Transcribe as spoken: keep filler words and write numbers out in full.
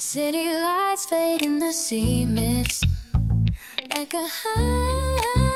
City lights fade in the sea mist like a high